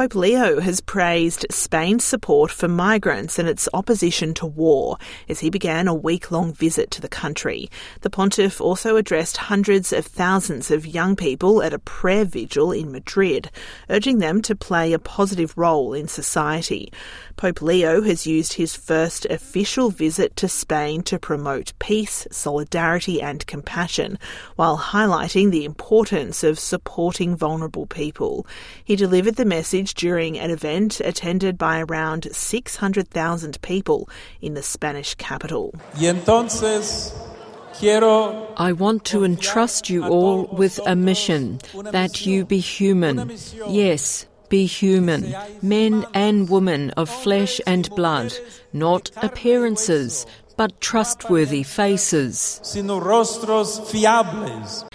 Pope Leo has praised Spain's support for migrants and its opposition to war as he began a week-long visit to the country. The pontiff also addressed hundreds of thousands of young people at a prayer vigil in Madrid, urging them to play a positive role in society. Pope Leo has used his first official visit to Spain to promote peace, solidarity and compassion, while highlighting the importance of supporting vulnerable people. He delivered the message during an event attended by around 600,000 people in the Spanish capital. I want to entrust you all with a mission, that you be human. Yes, be human, men and women of flesh and blood, not appearances, but trustworthy faces.